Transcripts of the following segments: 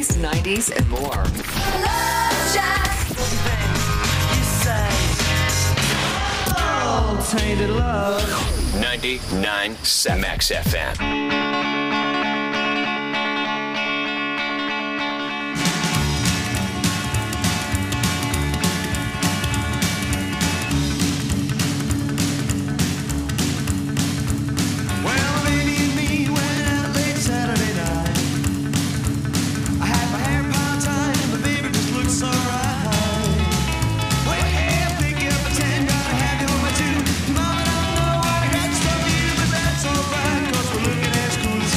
80s, 90s, and more. Love Shack. Tainted love. 99 Max FM. Looking as cool as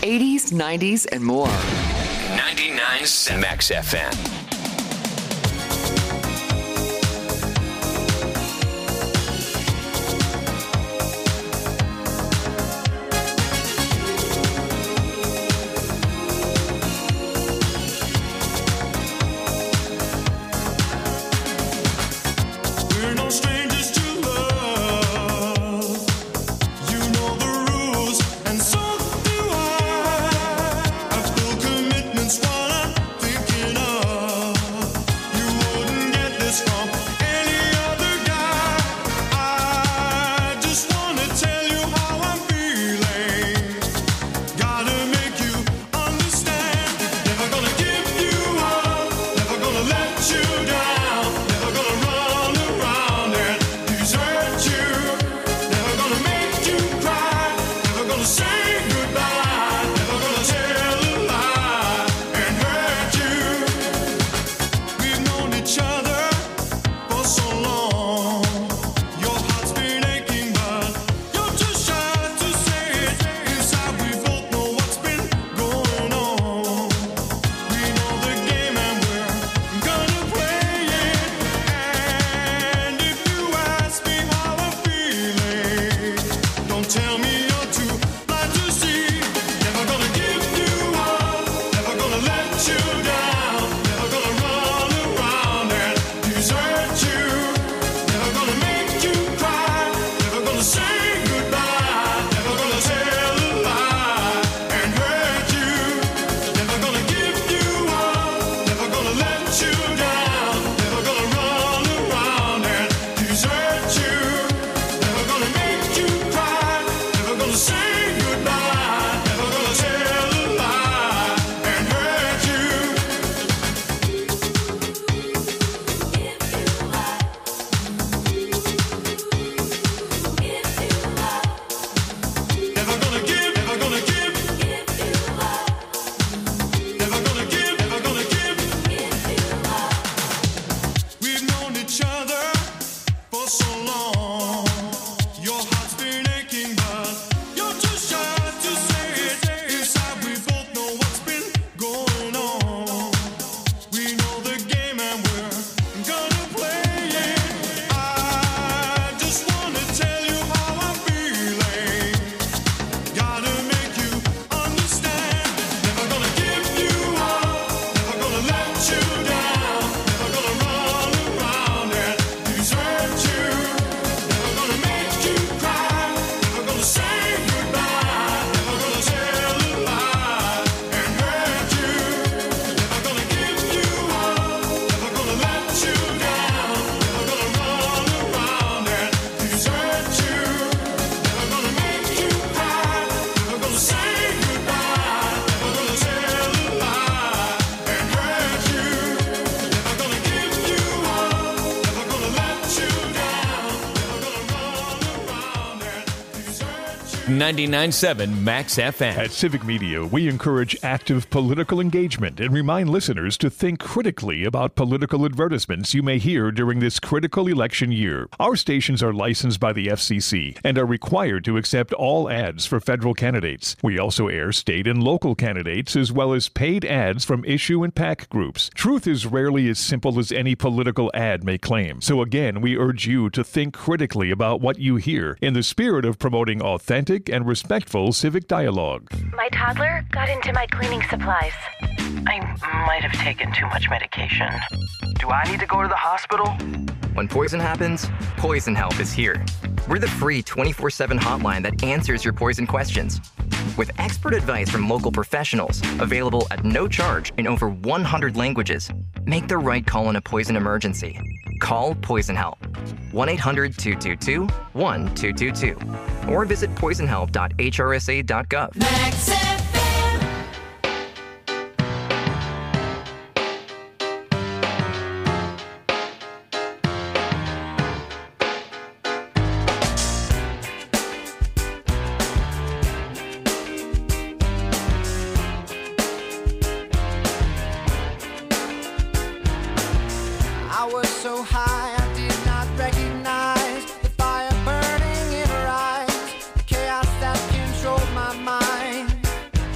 80s, 90s, and more. 99.7 Max FM. .997 Max FM. At Civic Media, we encourage active political engagement and remind listeners to think critically about political advertisements you may hear during this critical election year. Our stations are licensed by the FCC and are required to accept all ads for federal candidates. We also air state and local candidates as well as paid ads from issue and PAC groups. Truth is rarely as simple as any political ad may claim. So again, we urge you to think critically about what you hear in the spirit of promoting authentic and respectful civic dialogue. My toddler got into my cleaning supplies. I might have taken too much medication. Do I need to go to the hospital? When poison happens, Poison Help is here. We're the free 24/7 hotline that answers your poison questions. With expert advice from local professionals, available at no charge in over 100 languages, make the right call in a poison emergency. Call Poison Help. 1-800-222-1222. Or visit poisonhelp.hrsa.gov. Max FM. I was so high I did not recognize the fire burning in her eyes, the chaos that controlled my mind.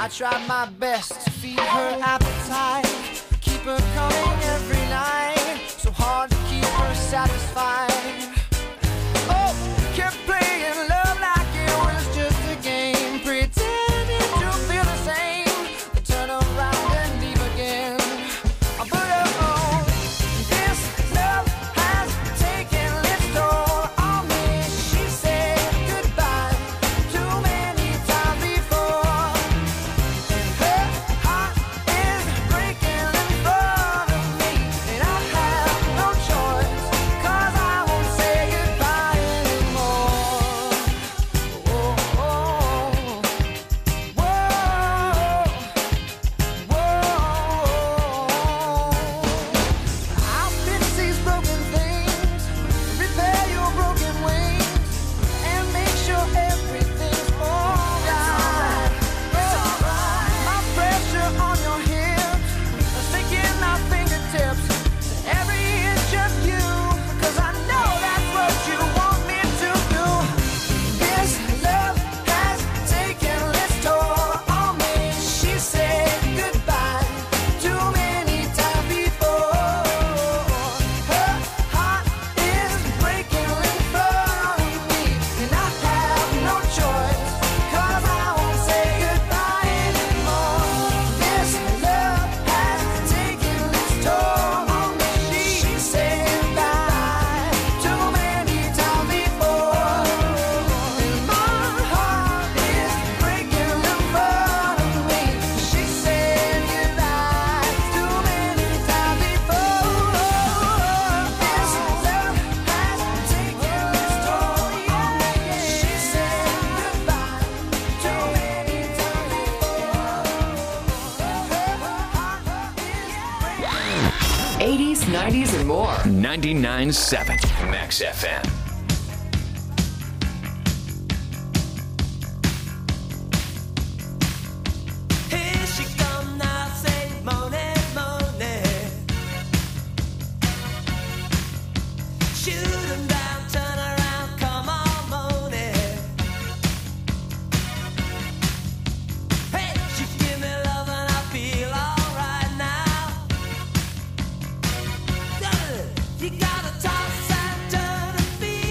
I tried my best to feed her appetite, keep her coming every night. So hard to keep her satisfied. Oh, kept playing love like it was just a game, pretending to feel the same. Then turn around and leave again. I put her on. This love has taken its toll on me. She said goodbye too many times before. And her heart is breaking in front of me. And I have no choice, 'cause I won't say goodbye anymore. Oh, oh, whoa, whoa. I'll fix these broken things, repair your broken wings, and make sure everything's alright. It's alright. My pressure on your hips, sticking my fingertips to every inch of you, 'cause I know that's what you want me to do. This love has taken its toll on me. She said goodbye too many times before. Her heart is breaking in front of me, and I have no choice, 'cause I won't say goodbye anymore. This love has taken its toll on me. She said goodbye too many times before, and my heart is breaking in front of me. She said goodbye too many times before. This love has taken its toll on me. She said goodbye too many times before. 80s, 90s, and more. 99.7 Max FM. Here she come now, say moaning, moaning. Shoot 'em down, turn around, come on, moaning. Hey, she give me love and I feel alright now. You gotta toss and turn and feel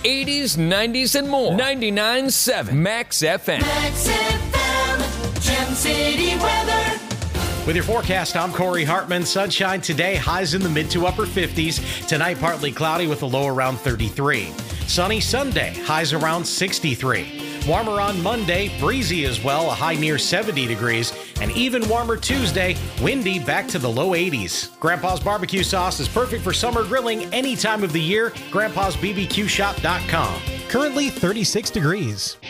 80s, 90s, and more. 99.7 Max FM. Max FM, Gem City weather. With your forecast, I'm Corey Hartman. Sunshine today, highs in the mid to upper 50s. Tonight, partly cloudy with a low around 33. Sunny Sunday, highs around 63. Warmer on Monday, breezy as well, a high near 70 degrees. And even warmer Tuesday, windy back to the low 80s. Grandpa's barbecue sauce is perfect for summer grilling any time of the year. Grandpa'sBBQShop.com. Currently 36 degrees.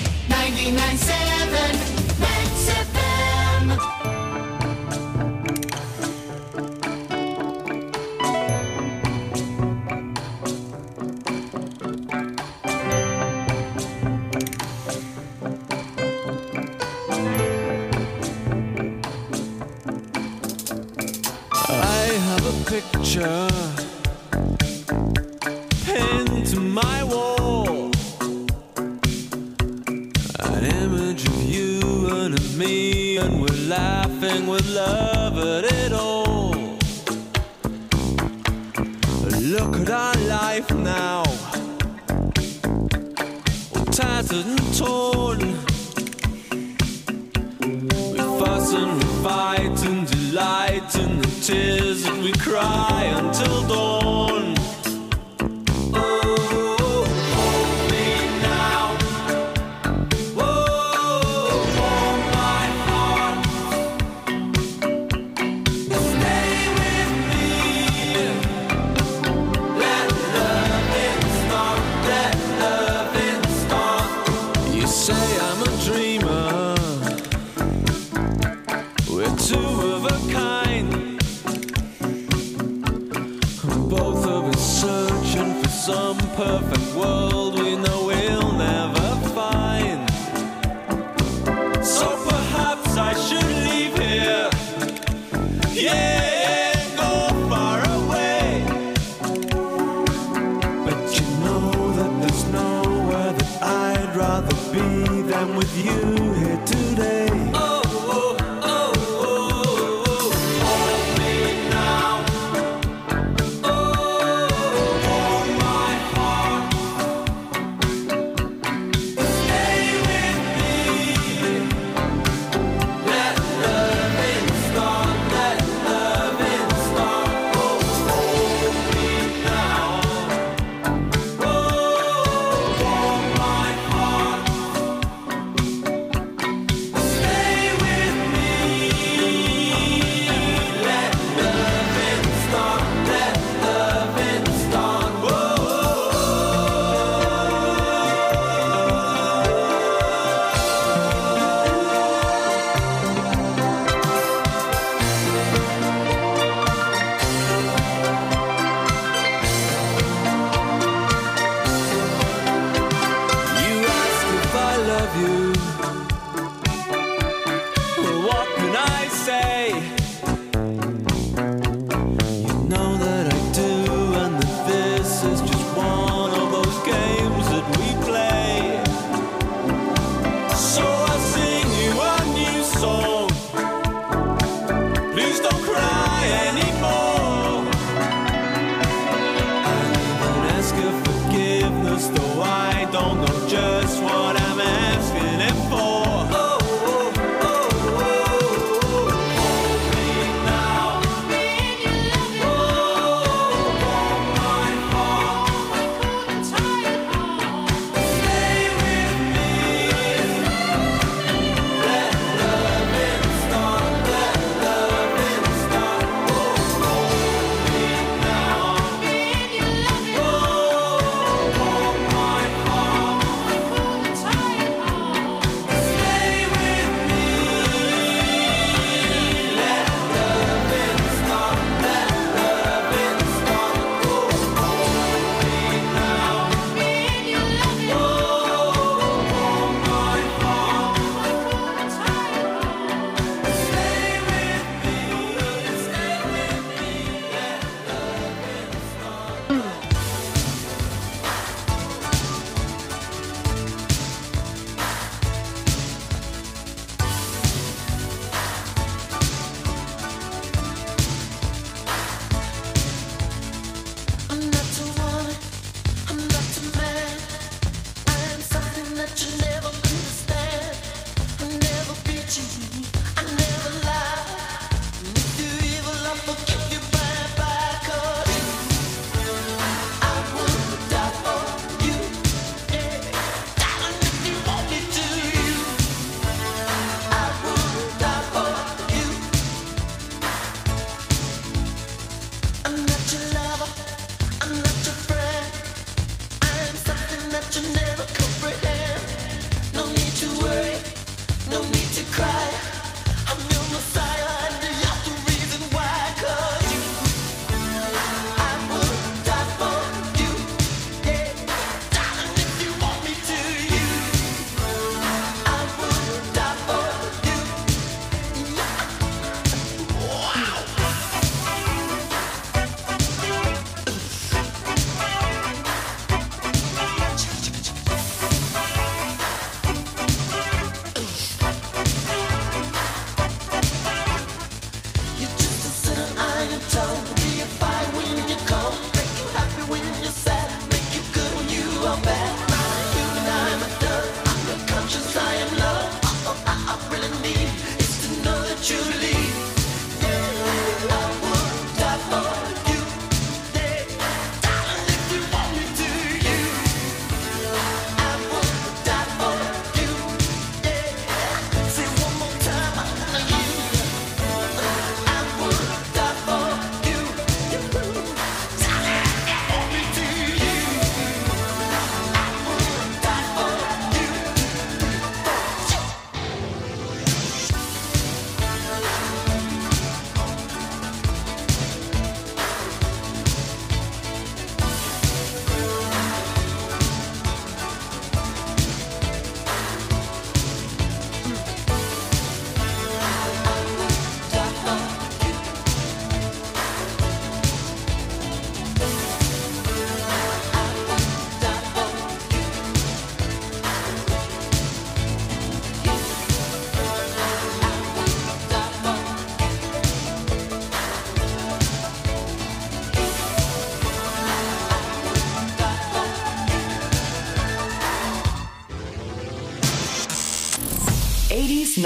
99.7 Max FM. Picture pinned to my wall, an image of you and of me, and we're laughing with love at it all. Look at our life now, all tattered and torn. We fuss and we fight and delight in the tears that we cry until dawn. Oh, hold me now. Oh, hold my heart. Stay with me. Let loving start. Let loving start. You say I'm a dreamer. We're two of a kind. Both of us searching for some perfect world we know we'll never find. So perhaps I should leave here. Yeah, go far away. But you know that there's nowhere that I'd rather be than with you here today.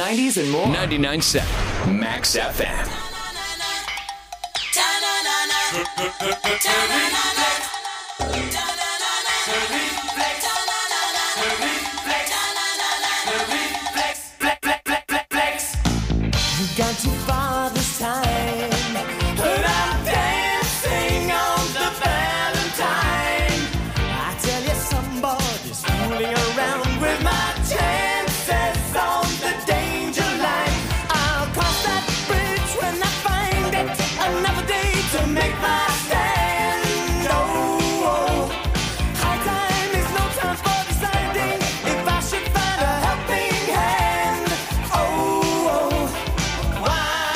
90s and more. 99.7 Max FM. Gone too far this time, but I'm dancing on the Valentine. I tell you, somebody's fooling around with my chances on the danger line. I'll cross that bridge when I find it. Another day to make my stand. Oh, high time is no time for deciding if I should find a helping hand. Oh. Why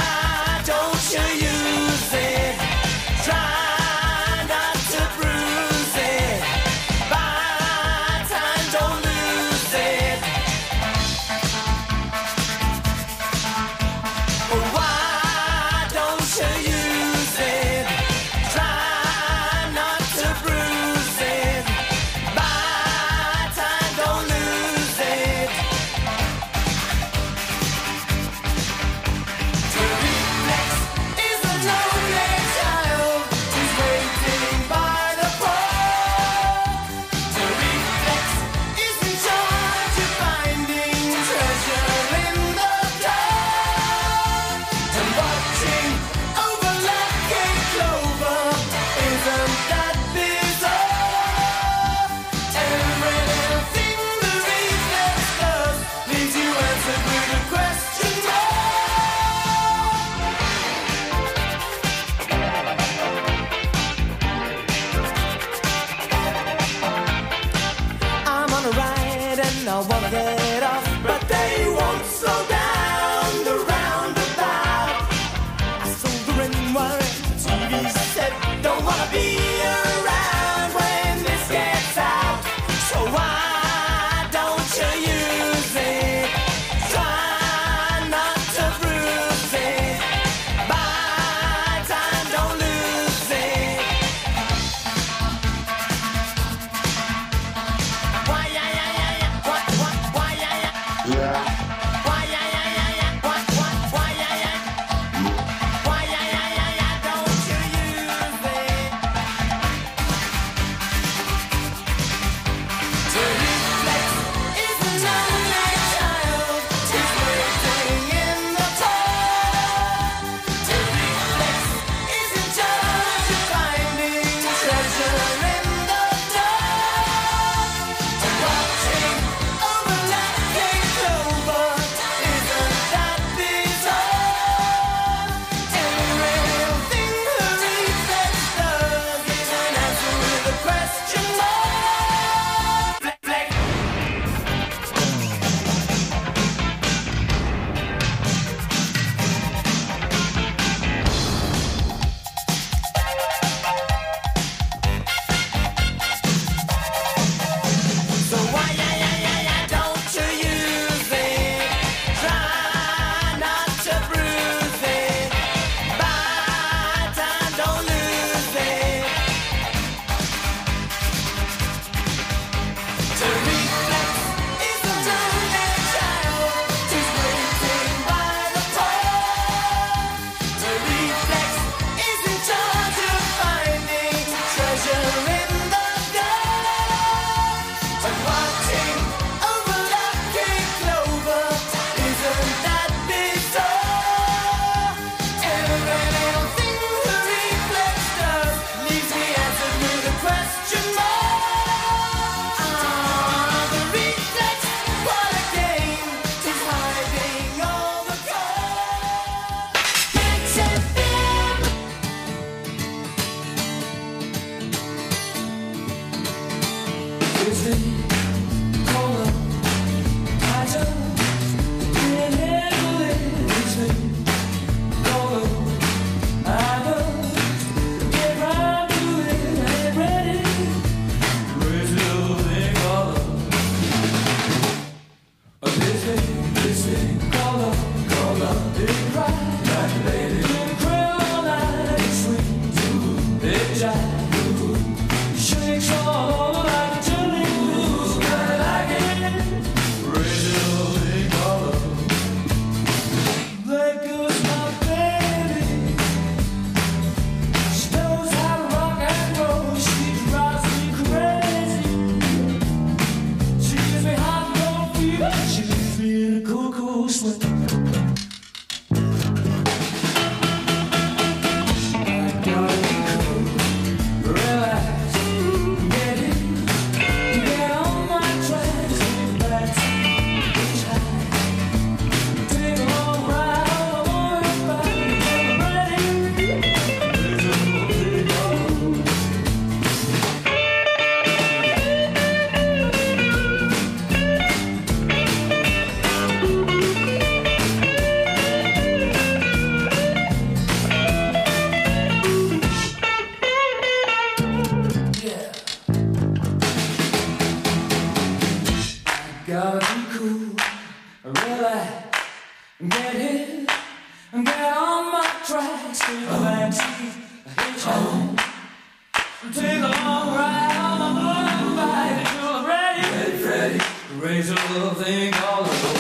Take a long ride on my motorbike. I'm ready, Freddy. Raise a little thing all over.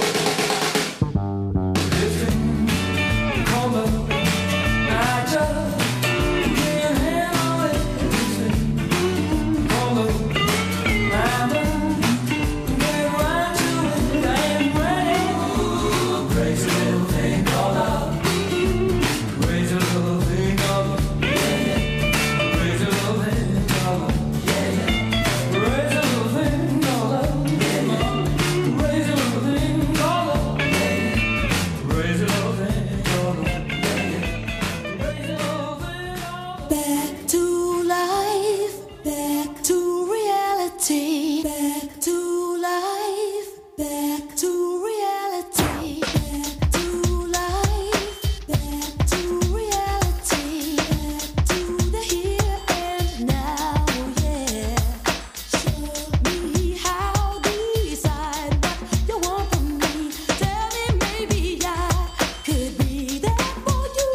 This thing called love, I just can't handle it. This thing called love, I'm get right to it. I am ready. Raise a little thing called love. Raise a little thing called love. Back to life, back to reality, back to life, back to reality, back to life, back to reality, back to the here and now, yeah. Show me how, decide what you want from me. Tell me maybe I could be there for you.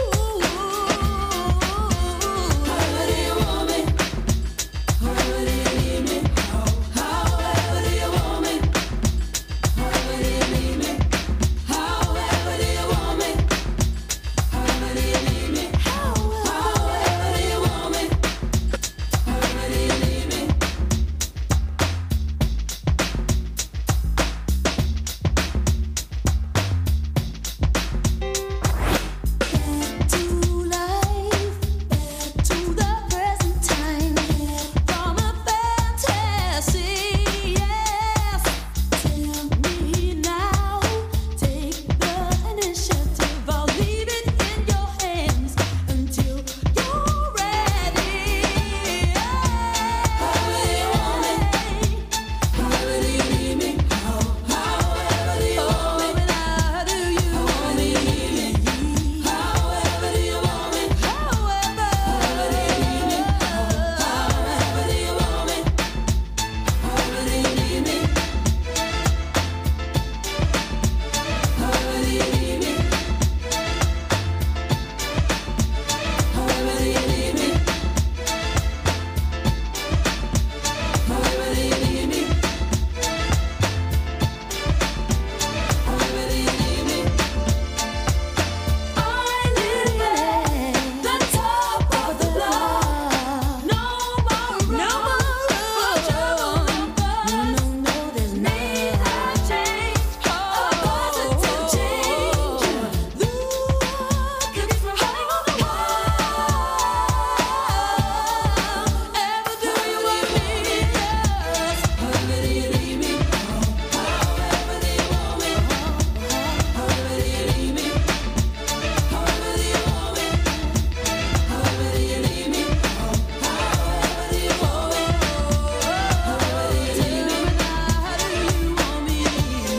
However do you want me? However do you need me? However do you want me? However do you need me? However do you want me? However do you need me? However do you want me? However do you need me? Back to life, back to the present time, from a fantasy, yes. Tell me now, take the initiative. I'll leave it in your hands until you're ready. However do you want me? However do you need me? However do you want me? How do you want me? However do you want me? However do you need me? However do you want me? However do you need me? However do you need me? However do you need me? However do you need me? However do you need me? I live at the top of the block. No more room for trouble and fuss. No, there's need a change, a positive change. Look at me from high on the wall. Ever do you want me? Yes. However do you need me? However do you want me? However do you need me? However do you want me? However do you need me? However do you want me? However do you need me? How do you want me to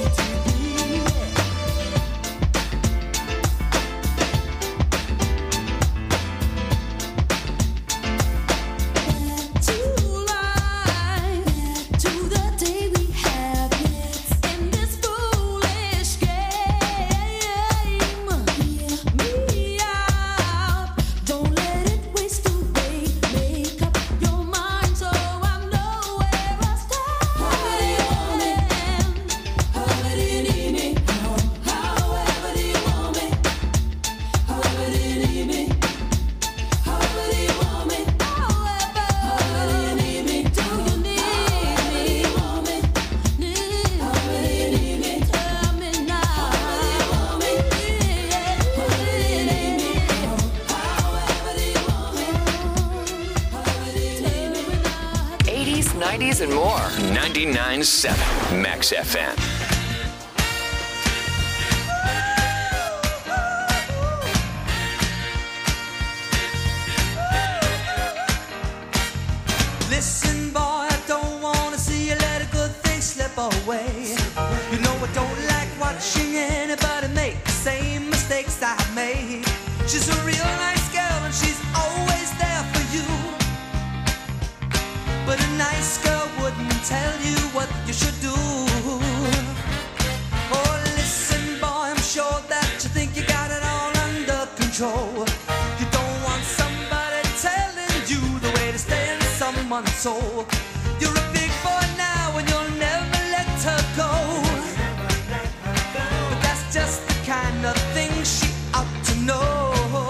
Back to life, back to the day we have in this foolish game. Hear me out, don't let it waste away. Make up your mind so I know where I stand. However do you want me? However do you need me? However do you want me? However do you need me? However do you want me? However do you need me? Do you need me? However do you need me? Tell me now. However do you want me? However do you need me? However do you want me? However do you need me? 80s, 90s, and more. 99.7 Max FM. Listen, boy, I don't wanna see you let a good thing slip away. You know I don't like watching anybody make the same mistakes I made. She's a real nice girl and she's always there for you. But a nice girl wouldn't tell you what you should do. Oh, listen, boy, I'm sure that you think you got it all under control. someone's soul. You're a big boy now and you'll never let her go. But that's just the kind of thing she ought to know.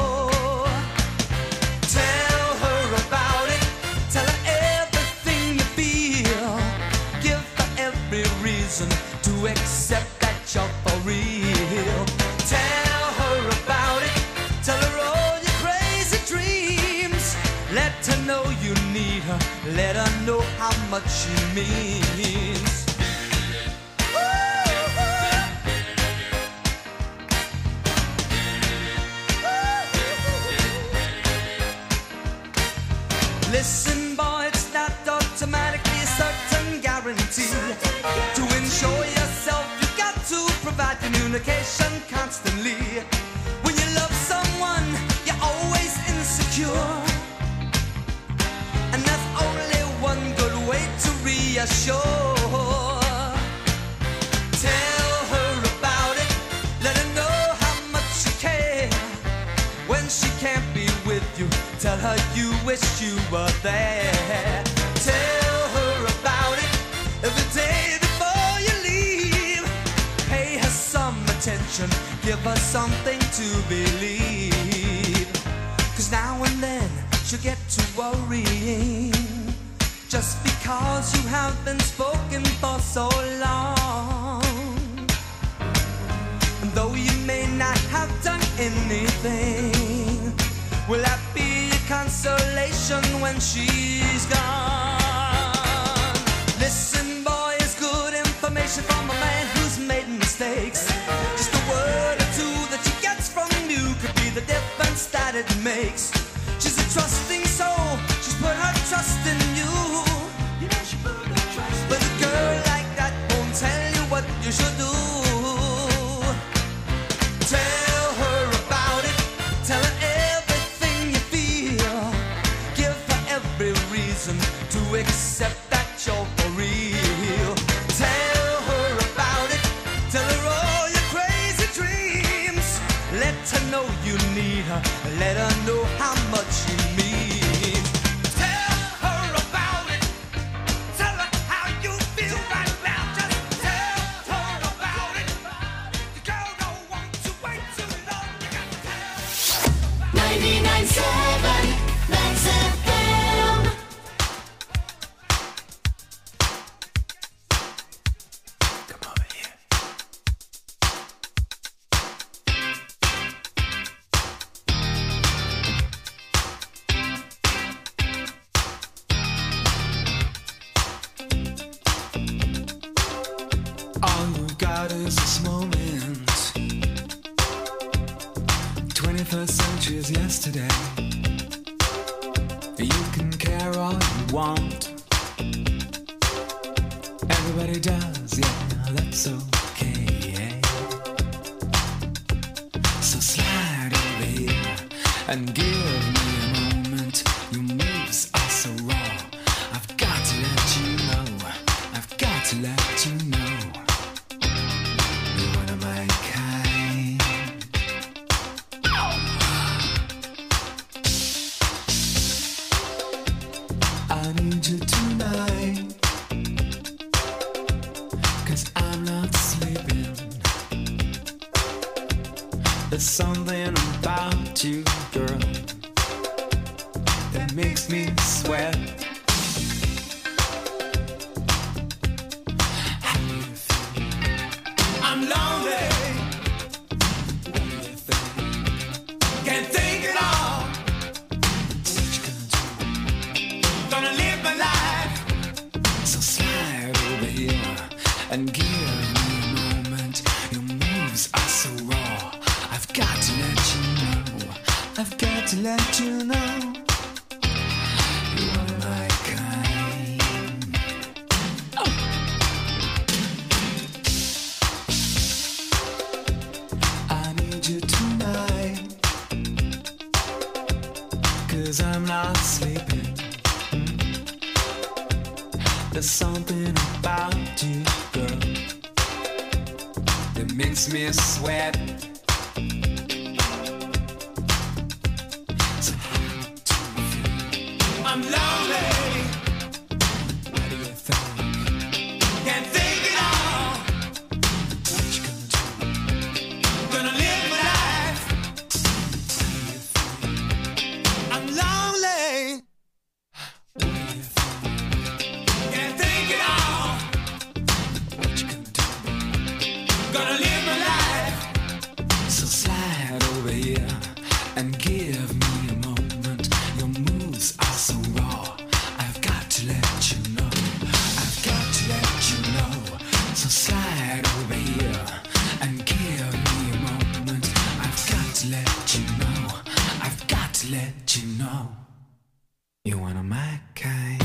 Tell her about it. Tell her everything you feel. Give her every reason to accept that you're for real. Tell her about it. Tell her all your crazy dreams. Let her know you need her. Let her know how much she means. Listen, boy, it's not automatically a certain guarantee. To ensure yourself, you got to provide communication constantly. When you love someone, you're always insecure. And there's only one good way to reassure. Tell her about it. Let her know how much you care. When she can't be with you, tell her you wish you were there. Tell her about it every day before you leave. Pay her some attention, give her something to believe. 'Cause now and then she'll get to worrying, just because you have been spoken for so long. And though you may not have done anything, will that be a consolation when she's gone? Listen, boy, it's good information from a man who's made mistakes. Just a word or two that she gets from you could be the difference that it makes. She's a trusting soul, she's put her trust in you. You know she put her trust in you. But a girl like that won't tell you what you should do. Tell her about it, tell her everything you feel. Give her every reason to accept that you're for real. Tell her about it, tell her all your crazy dreams. Let her know you need her, let her know how much she means. Tell her about it, tell her how you feel right now. Just tell her about it. The girl don't want to wait too long. You got to tell. 99.7 Max FM. Come over here. All you've got is this moment. 21st century is yesterday. You can care all you want. Everybody does, yeah, that's okay. So slide over here and give me a moment. Your moves are so raw. I've got to let you know. I've got to let you know. You're one of my kind. I need you tonight, 'cause I'm not sleeping. There's something about you, girl, that makes me sweat. How do you feel? I'm lonely. What do you think? Can't think at all. What you gonna do? Gonna live my life. So slide over here and give me a moment. Your moves are so raw. I've got to let you know. I've got to let you know. You're one of my kind. Oh. I need you tonight, 'cause I'm not sleeping. There's something about you, girl, that makes me sweat. So how do you feel? I'm lonely. me a moment. Your moves are so raw. I've got to let you know. I've got to let you know. So slide over here and give me a moment. I've got to let you know. I've got to let you know. You want my kind.